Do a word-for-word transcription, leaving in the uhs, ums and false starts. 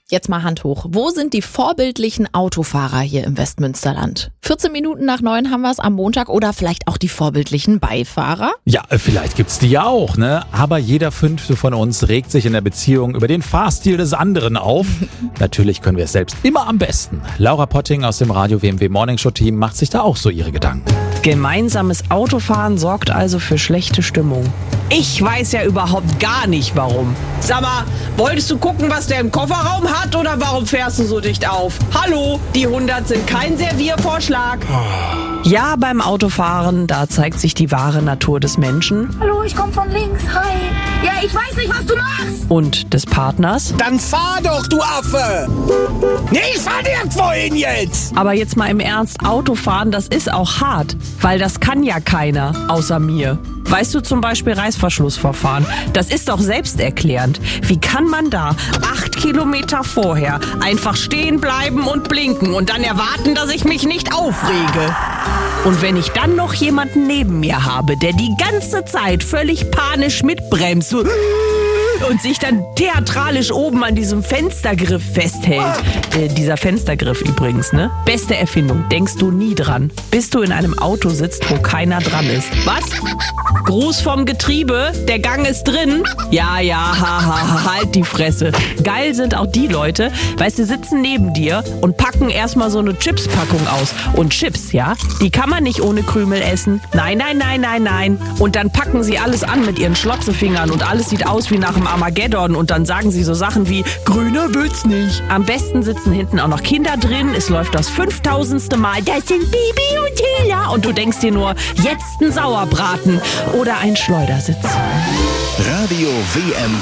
Jetzt mal Hand hoch. Wo sind die vorbildlichen Autofahrer hier im Westmünsterland? vierzehn Minuten nach neun haben wir es am Montag oder vielleicht auch die vorbildlichen Beifahrer? Ja, vielleicht gibt's die ja auch, ne? Aber jeder Fünfte von uns regt sich in der Beziehung über den Fahrstil des anderen auf. Natürlich können wir es selbst immer am besten. Laura Potting aus dem Radio W M W Morning Show Team macht sich da auch so ihre Gedanken. Gemeinsames Autofahren sorgt also für schlechte Stimmung. Ich weiß ja überhaupt gar nicht, warum. Sag mal, wolltest du gucken, was der im Kofferraum hat oder warum fährst du so dicht auf? Hallo, die hundert sind kein Serviervorschlag. Ja, beim Autofahren, da zeigt sich die wahre Natur des Menschen. Hallo, ich komme von links. Hi. Ja, ich weiß nicht, was du machst. Und des Partners. Dann fahr doch, du Affe! Nee, ich fahr nirgendwo hin jetzt! Aber jetzt mal im Ernst, Autofahren, das ist auch hart. Weil das kann ja keiner, außer mir. Weißt du, zum Beispiel Reißverschlussverfahren. Das ist doch selbsterklärend. Wie kann man da acht Kilometer vorher einfach stehen bleiben und blinken und dann erwarten, dass ich mich nicht aufrege? Und wenn ich dann noch jemanden neben mir habe, der die ganze Zeit völlig panisch mitbremst und sich dann theatralisch oben an diesem Fenstergriff festhält. Äh, dieser Fenstergriff übrigens, ne? Beste Erfindung. Denkst du nie dran, bis du in einem Auto sitzt, wo keiner dran ist. Was? Gruß vom Getriebe, der Gang ist drin. Ja, ja, haha, halt die Fresse. Geil sind auch die Leute, weißt du, sitzen neben dir und packen erstmal so eine Chips-Packung aus. Und Chips, ja, die kann man nicht ohne Krümel essen. Nein, nein, nein, nein, nein. Und dann packen sie alles an mit ihren Schlotzefingern und alles sieht aus wie nach dem Armageddon und dann sagen sie so Sachen wie, grüner wird's nicht. Am besten sitzen hinten auch noch Kinder drin, es läuft das fünftausendste Mal, das sind Bibi und Hila und du denkst dir nur, jetzt ein Sauerbraten oder ein Schleudersitz. Radio W M